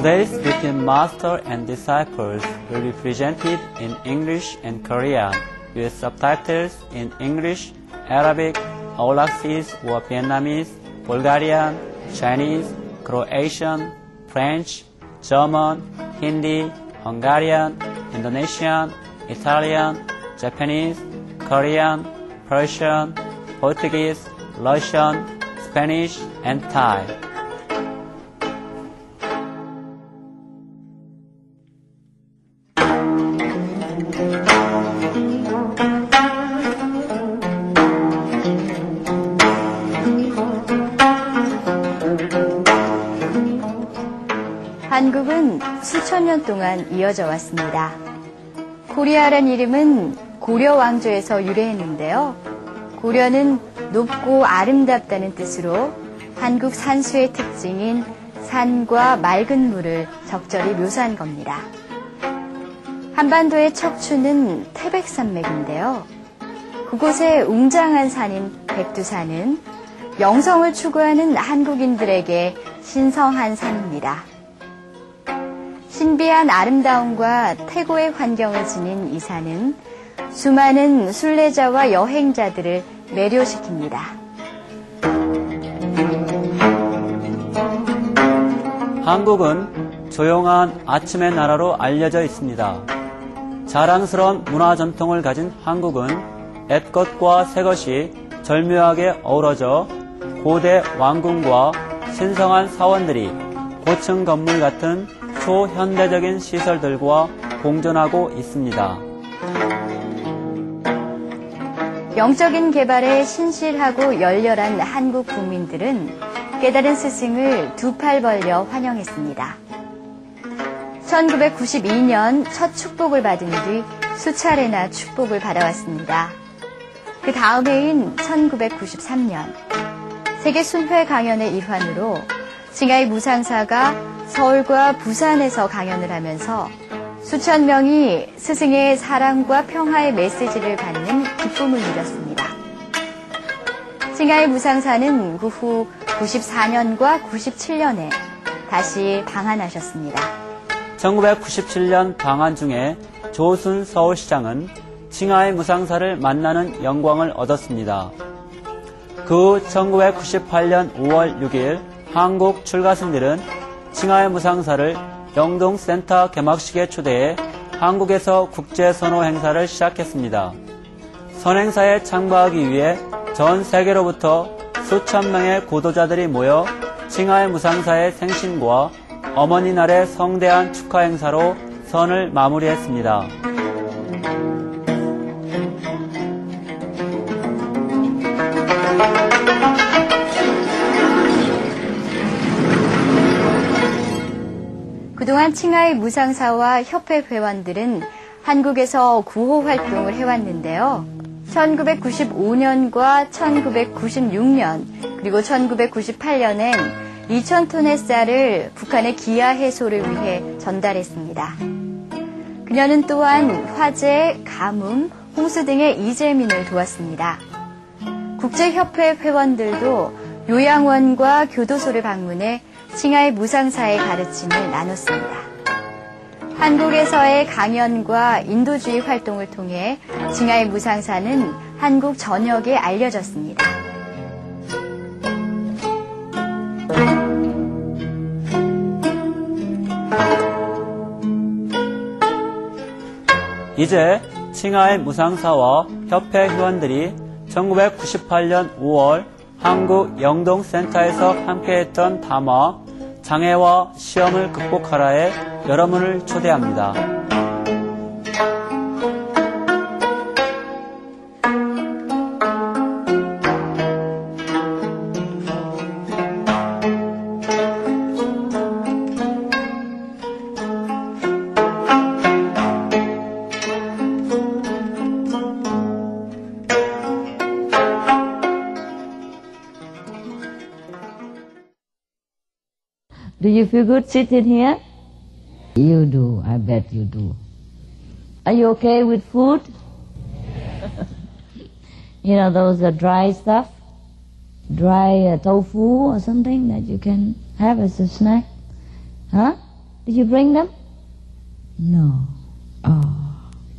Today's between master and disciples will be presented in English and Korean with subtitles in English, Arabic, Aulacese or Vietnamese, Bulgarian, Chinese, Croatian, French, German, Hindi, Hungarian, Indonesian, Italian, Japanese, Korean, Persian, Portuguese, Russian, Spanish, and Thai. 한국은 수천 년 동안 이어져 왔습니다. 고려라는 이름은 고려 왕조에서 유래했는데요. 고려는 높고 아름답다는 뜻으로 한국 산수의 특징인 산과 맑은 물을 적절히 묘사한 겁니다. 한반도의 척추는 태백산맥인데요. 그곳의 웅장한 산인 백두산은 영성을 추구하는 한국인들에게 신성한 산입니다. 신비한 아름다움과 태고의 환경을 지닌 이 산은 수많은 순례자와 여행자들을 매료시킵니다. 한국은 조용한 아침의 나라로 알려져 있습니다. 자랑스러운 문화 전통을 가진 한국은 옛것과 새것이 절묘하게 어우러져 고대 왕궁과 신성한 사원들이 고층 건물 같은 초현대적인 시설들과 공존하고 있습니다. 영적인 개발에 신실하고 열렬한 한국 국민들은 깨달은 스승을 두 팔 벌려 환영했습니다. 1992년 첫 축복을 받은 뒤 수차례나 축복을 받아왔습니다. 그 다음 해인 1993년 세계 순회 강연의 일환으로 칭하이 무상사가 서울과 부산에서 강연을 하면서 수천 명이 스승의 사랑과 평화의 메시지를 받는 기쁨을 누렸습니다. 칭하이 무상사는 그 후 94년과 97년에 다시 방한하셨습니다. 1997년 방한 중에 조순 서울시장은 칭하이 무상사를 만나는 영광을 얻었습니다. 그 후 1998년 5월 6일 한국 출가생들은 칭하이 무상사를 영동센터 개막식에 초대해 한국에서 국제선호 행사를 시작했습니다. 선행사에 참가하기 위해 전 세계로부터 수천 명의 고도자들이 모여 칭하이 무상사의 생신과 어머니 날의 성대한 축하 행사로 선을 마무리했습니다. 그동안 칭하이 무상사와 협회 회원들은 한국에서 구호 활동을 해왔는데요. 1995년과 1996년 그리고 1998년엔 2,000톤의 쌀을 북한의 기아 해소를 위해 전달했습니다. 그녀는 또한 화재, 가뭄, 홍수 등의 이재민을 도왔습니다. 국제협회 회원들도 요양원과 교도소를 방문해 칭하이 무상사의 가르침을 나눴습니다. 한국에서의 강연과 인도주의 활동을 통해 칭하이 무상사는 한국 전역에 알려졌습니다. 이제 칭하이 무상사와 협회 회원들이 1998년 5월 한국 영동센터에서 함께했던 담화 장애와 시험을 극복하라에 여러분을 초대합니다. Do you feel good sitting here? You do, I bet you do. Are you okay with food? You know, those dry stuff? Dry tofu or something that you can have as a snack? Huh? Did you bring them? No. Oh.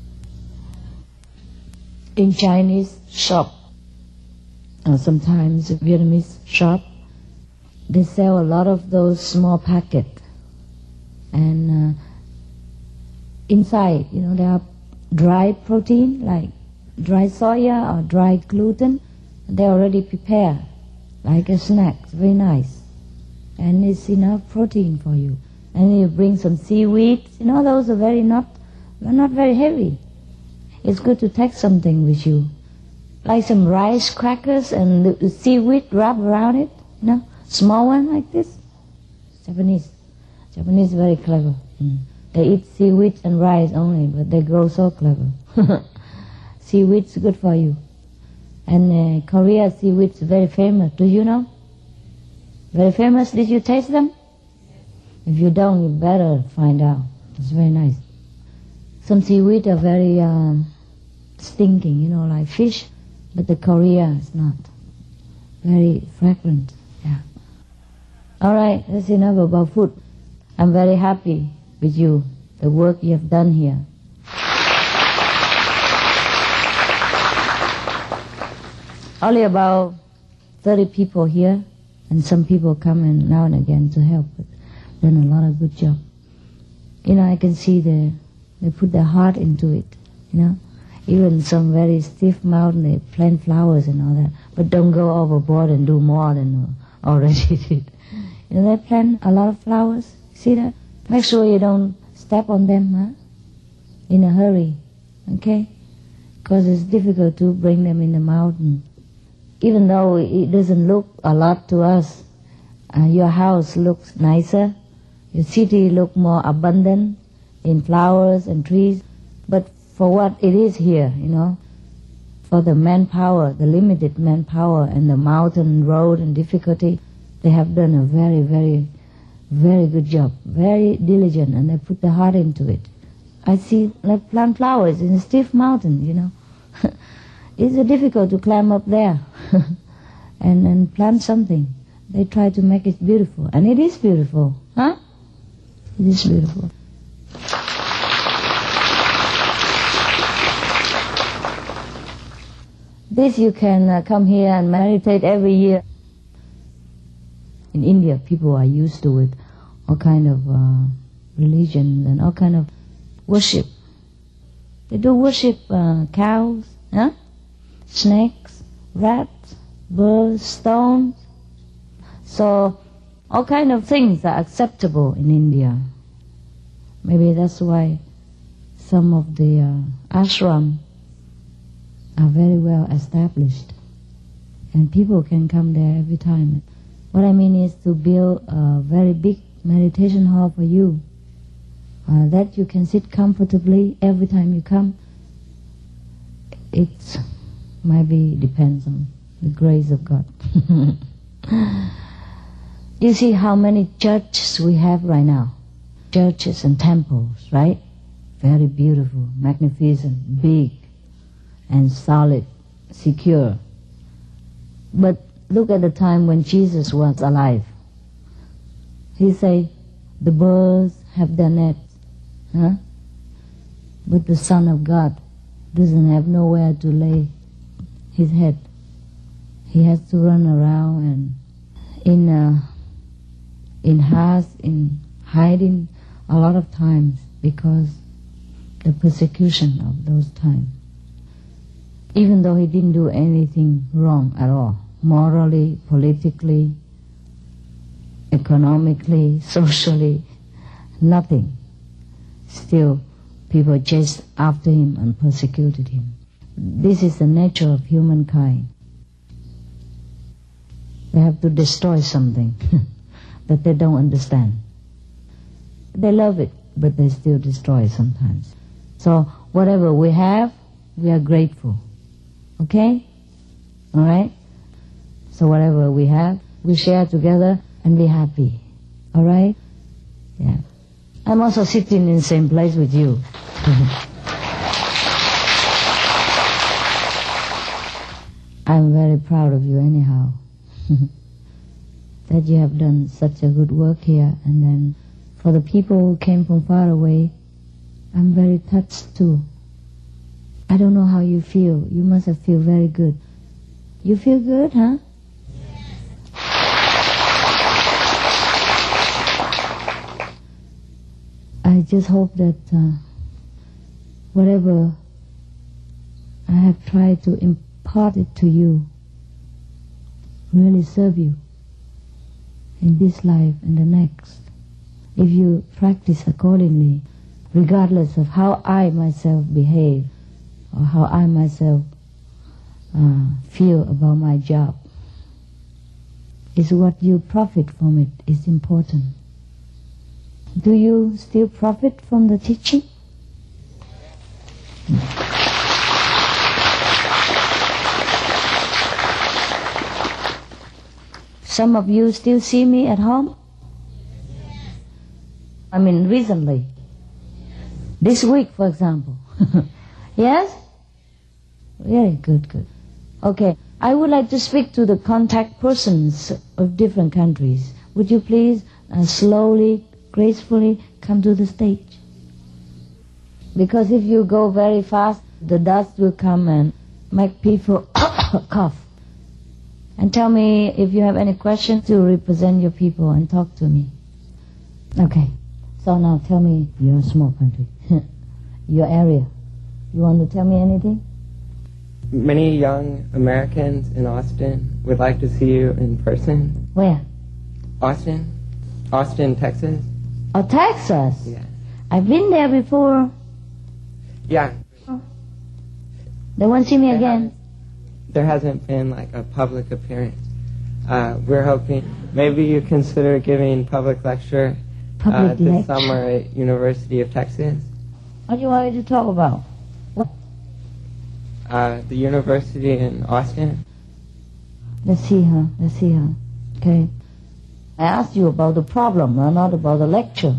In Chinese shop, or sometimes Vietnamese shop, they sell a lot of those small packets. And inside, there are dry protein, like dry soya or dry gluten. They already prepared, like a snack. It's very nice. And it's enough protein for you. And you bring some seaweed. Those are they're not very heavy. It's good to take something with you. Like some rice crackers and the seaweed wrapped around it. Small one like this. Japanese very clever. They eat seaweed and rice only, but they grow so clever. Seaweed's good for you. And Korea seaweed's very famous. Do you know? Very famous. Did you taste them? If you don't, you better find out. It's very nice. Some seaweed are very stinking, like fish, but the Korea is not. Very fragrant. Yeah. All right, that's enough about food. I'm very happy with you, the work you have done here. Only about 30 people here, and some people come in now and again to help, but done a lot of good job. I can see they put their heart into it, Even some very stiff mountain, they plant flowers and all that, but don't go overboard and do more than already did. They plant a lot of flowers. See that? Make sure you don't step on them, in a hurry, okay? Because it's difficult to bring them in the mountain. Even though it doesn't look a lot to us, your house looks nicer, your city looks more abundant in flowers and trees, but for what it is here, for the manpower, the limited manpower and the mountain road and difficulty, they have done a very, very, very good job, very diligent, and they put their heart into it. I see like plant flowers in a stiff mountain, It's difficult to climb up there and plant something. They try to make it beautiful, and it is beautiful, huh? It is beautiful. This you can come here and meditate every year. In India, people are used to it, all kind of religion and all kind of worship. They do worship cows, snakes, rats, birds, stones. So all kind of things are acceptable in India. Maybe that's why some of the ashram are very well established, and people can come there every time. What I mean is to build a very big meditation hall for you, that you can sit comfortably every time you come. It maybe depends on the grace of God. You see how many churches we have right now? Churches and temples, right? Very beautiful, magnificent, big, and solid, secure. But look at the time when Jesus was alive. He said, the birds have their nets, but the Son of God doesn't have nowhere to lay his head. He has to run around and in hiding a lot of times because the persecution of those times. Even though he didn't do anything wrong at all, morally, politically, economically, socially, nothing. Still, people chased after him and persecuted him. This is the nature of humankind. They have to destroy something that they don't understand. They love it, but they still destroy it sometimes. So whatever we have, we are grateful. Okay? All right? So whatever we have, we share together and be happy. All right? Yeah. I'm also sitting in the same place with you. I'm very proud of you anyhow. That you have done such a good work here, and then For the people who came from far away, I'm very touched too. I don't know how you feel. You must have feel very good. You feel good, huh? I just hope that whatever I have tried to impart it to you really serve you in this life and the next. If you practice accordingly, regardless of how I myself behave or how I myself feel about my job, is what you profit from it is important. Do you still profit from the teaching? Some of you still see me at home? I mean, recently. This week, for example. Yes? Very good, good. Okay, I would like to speak to the contact persons of different countries. Would you please slowly, gracefully come to the stage? Because if you go very fast, the dust will come and make people cough. And tell me if you have any questions to represent your people and talk to me. Okay, so now tell me your small country, your area. You want to tell me anything? Many young Americans in Austin would like to see you in person. Where? Austin, Texas. Oh, Texas? Yeah. I've been there before. Yeah. They won't see me again. There hasn't been like a public appearance. We're hoping maybe you consider giving public lecture this summer at University of Texas. What do you want me to talk about? What? The university in Austin. Let's see her. Okay. I asked you about the problem, not about the lecture.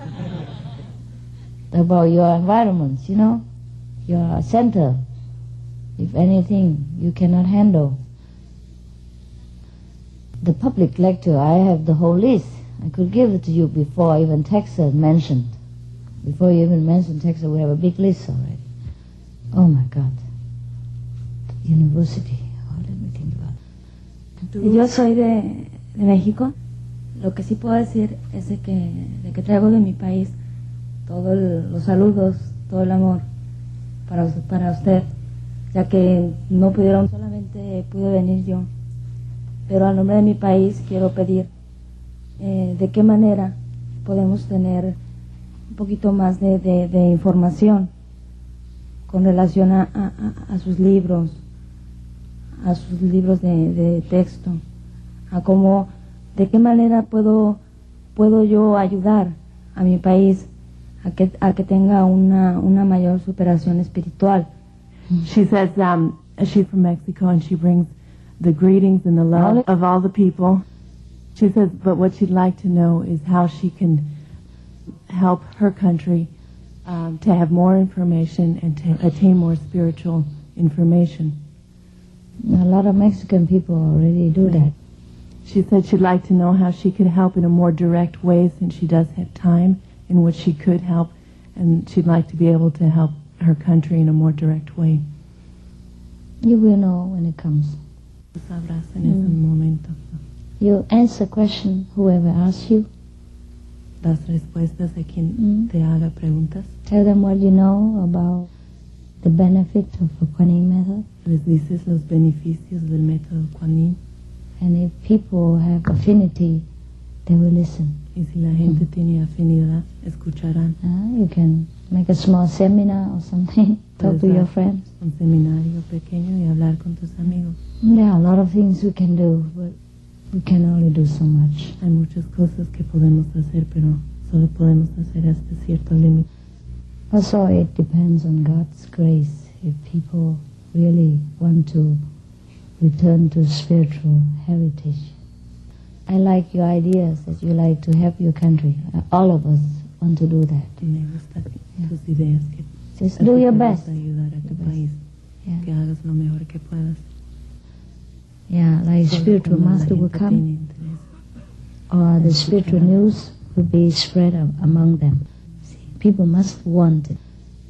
About your environments, you know, your center. If anything you cannot handle. The public lecture, I have the whole list. I could give it to you before even Texas mentioned. Before you even mentioned Texas, we have a big list already. Oh my God. University. Oh, let me think about it. Yo soy de México. Lo que sí puedo decir es de que traigo de mi país todos los saludos, todo el amor para usted, ya que no pudieron, solamente pude venir yo. Pero a nombre de mi país quiero pedir de qué manera podemos tener un poquito más de información con relación a sus libros, de texto, a cómo, de qué manera puedo yo ayudar a mi país a que tenga una mayor superación espiritual. She says she's from Mexico and she brings the greetings and the love of all the people. She says, but what she'd like to know is how she can help her country to have more information and to attain more spiritual information. A lot of Mexican people already do that. She said she'd like to know how she could help in a more direct way since she does have time in which she could help, and she'd like to be able to help her country in a more direct way. You will know when it comes. Sabrás en ese momento. You answer question whoever asks you. Das respuestas a quien te haga preguntas. Tell them what you know about the benefit of the Kuan Yin method. Les dices los beneficios del método Kuan Yin. And if people have affinity, they will listen. Y si la gente tiene afinidad, escucharán. You can make a small seminar or something. Talk to your friends. Un seminario pequeño y hablar con tus amigos. There are a lot of things we can do, but we can only do so much. Hay muchas cosas que podemos hacer, pero solo podemos hacer hasta cierto límite. Also, it depends on God's grace. If people really want to return to spiritual heritage. I like your ideas that you like to help your country. All of us want to do that. Me gustan tus ideas que just do your best. Ayudar a tu país. Que hagas lo mejor que puedas. Yeah, like spiritual master will come, or the spiritual news will be spread among them. See, people must want it.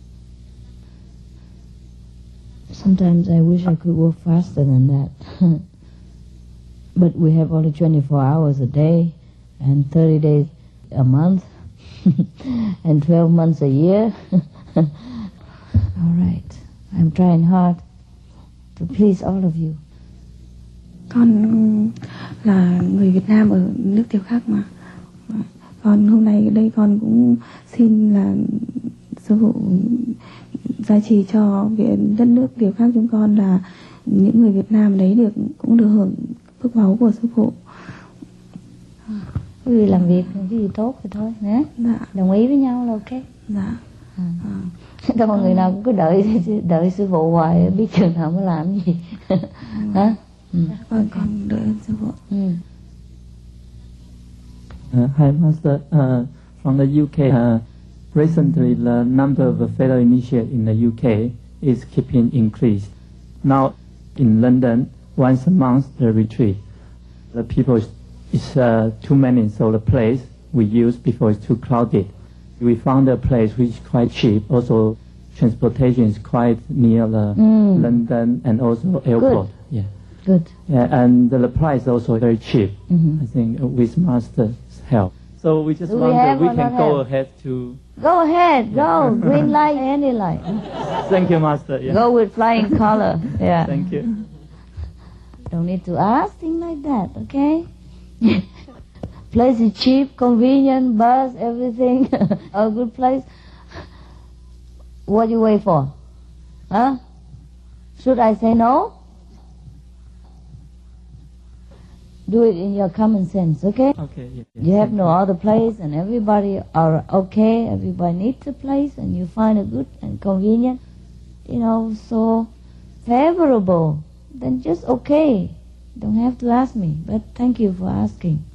Sometimes I wish I could work faster than that. But we have only 24 hours a day and 30 days a month and 12 months a year. All right. I'm trying hard to please all of you. Con là người Việt Nam ở nước tiểu khác mà. Con hôm nay ở đây con cũng xin là sư phụ gia trì cho cái đất nước tiểu khác chúng con là những người Việt Nam đấy cũng được hưởng phước báu của sư phụ. Quý vị làm việc cái gì tốt thì thôi nhé. Dạ. Đồng ý với nhau là ok. Dạ. Đâu mà người nào cũng cứ đợi sư phụ hoài biết chừng nào mới làm gì. Hả? Con đợi sư phụ. Hi, Master. From the UK, recently the number of fellow initiates in the UK is keeping increased. Now, in London, once a month the retreat. The people is too many, so the place we use before it's too crowded. We found a place which is quite cheap. Also, transportation is quite near the London and also airport. Good. Yeah. Good. Yeah, and the price also very cheap. I think with Master's help. So we just wonder we can go ahead to. Go ahead, go. Green light, any light. Thank you, Master. Yeah. Go with flying color. Yeah. Thank you. Don't need to ask things like that, okay? Place is cheap, convenient, bus, everything. A good place. What do you wait for? Huh? Should I say no? Do it in your common sense, okay? Okay. Yeah, You have no other place and everybody are okay, everybody needs a place and you find it good and convenient, so favorable, then just okay. Don't have to ask me, but thank you for asking.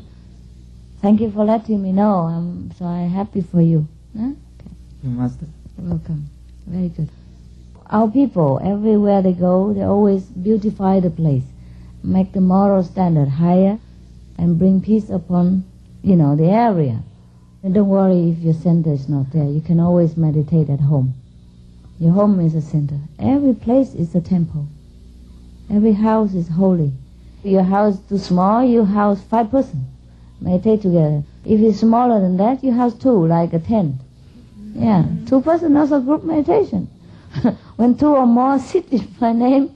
Thank you for letting me know. I'm happy for you. Huh? Okay. Master. You're welcome. Very good. Our people, everywhere they go, they always beautify the place, make the moral standard higher, and bring peace upon, the area. And don't worry if your center is not there. You can always meditate at home. Your home is a center. Every place is a temple. Every house is holy. If your house is too small, you house 5 persons. Meditate together. If it's smaller than that, you house 2, like a tent. Yeah, 2 persons also group meditation. When 2 or more sit in my name,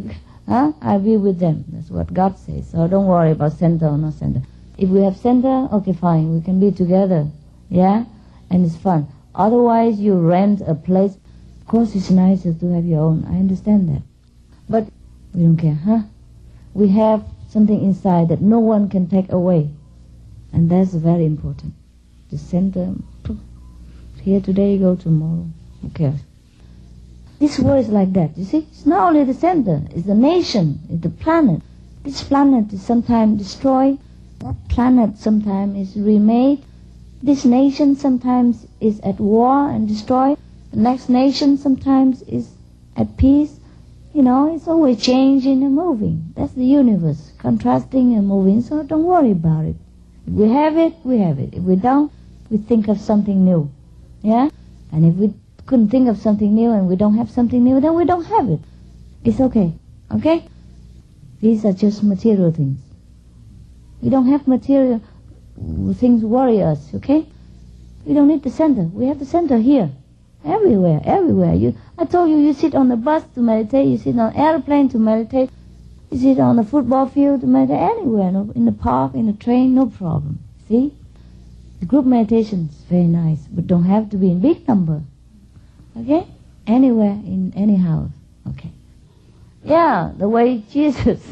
I'll be with them. That's what God says. So don't worry about center or not center. If we have center, okay, fine. We can be together. Yeah? And it's fun. Otherwise, you rent a place. Of course, it's nicer to have your own. I understand that. But we don't care, huh? We have something inside that no one can take away. And that's very important. The center, here today, go tomorrow. Who cares? This world is like that, you see? It's not only the center, it's the nation, it's the planet. This planet is sometimes destroyed. That planet sometimes is remade. This nation sometimes is at war and destroyed. The next nation sometimes is at peace. It's always changing and moving. That's the universe, contrasting and moving, so don't worry about it. If we have it, we have it. If we don't, we think of something new. Yeah? And if we couldn't think of something new and we don't have something new, then we don't have it. It's okay. Okay? These are just material things. We don't have material things worry us, okay? We don't need the center. We have the center here. Everywhere. I told you, you sit on the bus to meditate, you sit on an airplane to meditate, you sit on the football field to meditate, anywhere, in the park, in the train, no problem. See? The group meditation is very nice, but don't have to be in big number. Okay? Anywhere, in any house. Okay. Yeah, the way Jesus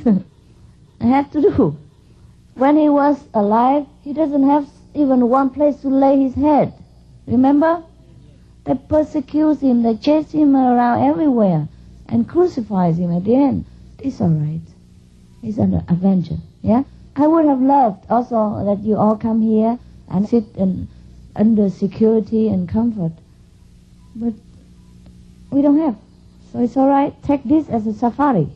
had to do. When he was alive, he doesn't have even one place to lay his head. Remember? They persecute him, they chase him around everywhere and crucifies him at the end. It's all right. He's an avenger. Yeah? I would have loved also that you all come here and sit under security and comfort. But we don't have. So it's all right. Take this as a safari,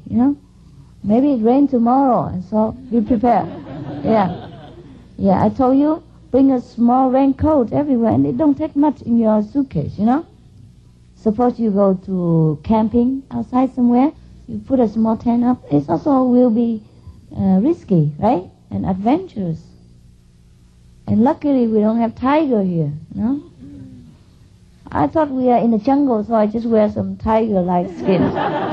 Maybe it rain tomorrow, and so be prepared. Yeah. I told you, bring a small raincoat everywhere, and it don't take much in your suitcase, you know. Suppose you go to camping outside somewhere, you put a small tent up. It also will be risky, right, and adventurous. And luckily we don't have tiger here, you know. I thought we are in the jungle, so I just wear some tiger-like skin.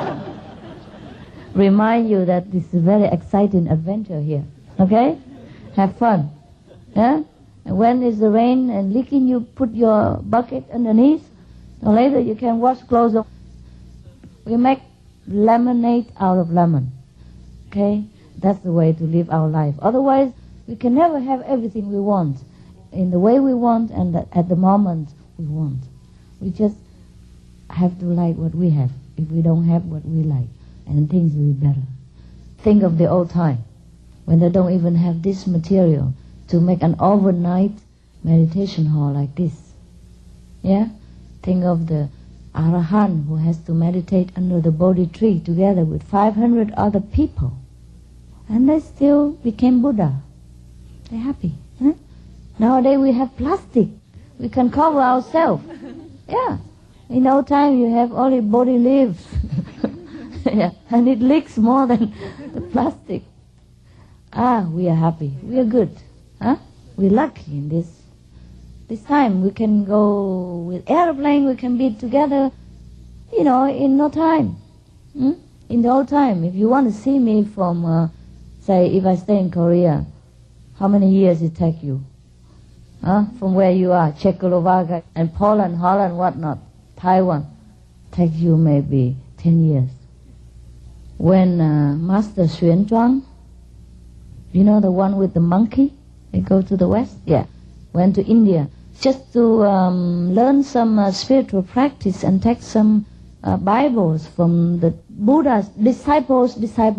Remind you that this is a very exciting adventure here, okay? Have fun, yeah? And when it's the rain and leaking, you put your bucket underneath. So later you can wash clothes off. We make lemonade out of lemon, okay? That's the way to live our life. Otherwise, we can never have everything we want in the way we want and at the moment we want. We just have to like what we have. If we don't have what we like, and things will be better. Think of the old time when they don't even have this material to make an overnight meditation hall like this. Yeah? Think of the Arahant who has to meditate under the Bodhi tree together with 500 other people. And they still became Buddha. They're happy. Huh? Nowadays we have plastic. We can cover ourselves. Yeah. In old time you have only body leaves. Yeah. And it leaks more than the plastic. We are happy. We are good. Huh? We're lucky in this time. We can go with airplane. We can be together, you know, in no time. In the old time, if you want to see me from, say, if I stay in Korea, how many years it take you? From where you are, Czechoslovakia and Poland, Holland, whatnot, Taiwan, take you maybe 10 years. When Master Xuan Zhuang, you know the one with the monkey, they go to the west? Yeah, went to India just to learn some spiritual practice and take some Bibles from the Buddha's disciples.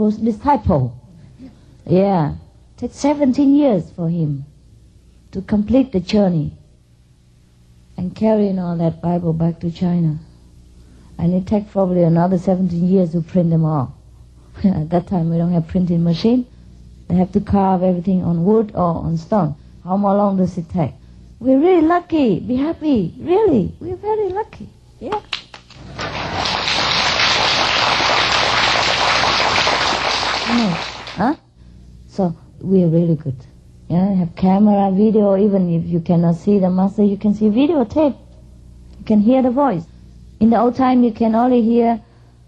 Yeah, take 17 years for him to complete the journey and carrying all that Bible back to China. And it takes probably another 17 years to print them all. At that time we don't have printing machine. They have to carve everything on wood or on stone. How long does it take? We're really lucky. Be happy. Really, we're very lucky. Yeah. So we're really good. Yeah, have camera, video. Even if you cannot see the master, you can see videotape. You can hear the voice. In the old time, you can only hear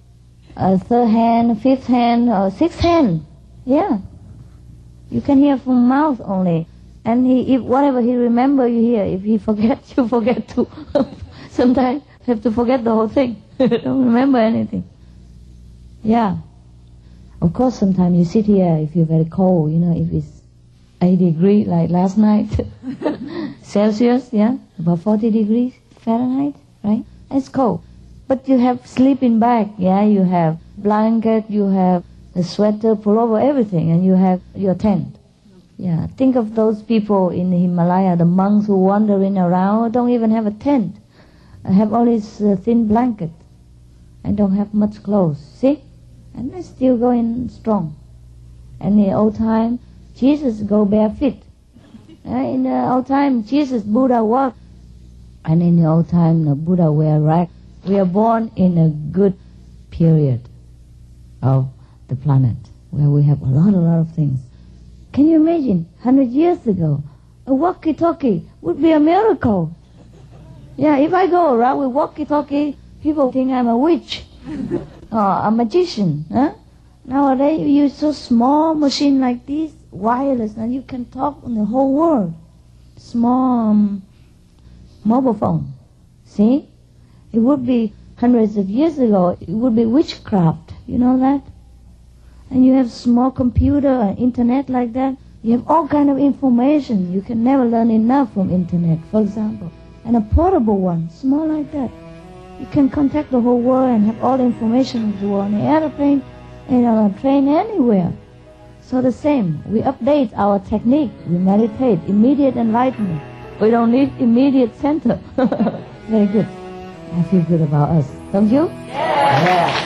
a third hand, fifth hand, or sixth hand. Yeah, you can hear from mouth only. And if whatever he remember, you hear. If he forgets, you forget too. Sometimes you have to forget the whole thing. Don't remember anything. Yeah. Of course, sometimes you sit here if you're very cold. You know, if it's 80 degrees like last night, Celsius, yeah, about 40 degrees Fahrenheit, right? It's cold. But you have sleeping bag, yeah, you have blanket, you have a sweater, pullover, everything, and you have your tent. Yeah, think of those people in the Himalaya, the monks who wandering around, don't even have a tent, have only a thin blanket, and don't have much clothes, see? And they're still going strong. And in the old time, Jesus go barefoot. In the old time, Jesus, Buddha walked. And in the old time, the Buddha wear rag. We are born in a good period of the planet where we have a lot of things. Can you imagine, 100 years ago, a walkie-talkie would be a miracle. Yeah, if I go around with walkie-talkie, people think I'm a witch or a magician. Huh? Nowadays, you use so small machine like this, wireless, and you can talk on the whole world. Small mobile phone. See? It would be hundreds of years ago, it would be witchcraft. You know that? And you have small computer and internet like that. You have all kind of information. You can never learn enough from internet, for example. And a portable one, small like that. You can contact the whole world and have all the information of the world on the airplane and on a train, anywhere. So the same, we update our technique. We meditate, immediate enlightenment. We don't need immediate center. Very good. I feel good about us. Don't you? Yeah.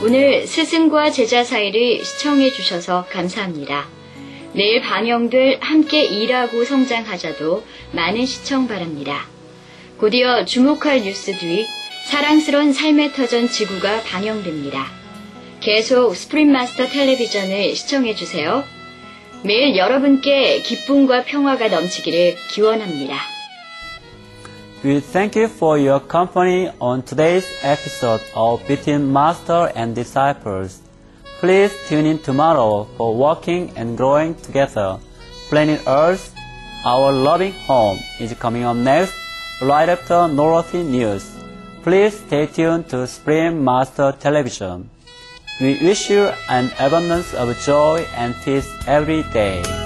오늘 스승과 제자 사이를 시청해 주셔서 감사합니다. 내일 방영될 함께 일하고 성장하자도 많은 시청 바랍니다. 곧이어 주목할 뉴스 뒤 사랑스러운 삶의 터전 지구가 방영됩니다. 계속 스프링마스터 텔레비전을 시청해 주세요. 매일 여러분께 기쁨과 평화가 넘치기를 기원합니다. We thank you for your company on today's episode of Between Master and Disciples. Please tune in tomorrow for Walking and Growing Together. Planet Earth, Our Loving Home is coming up next, right after Norothy News. Please stay tuned to Spring Master Television. We wish you an abundance of joy and peace every day.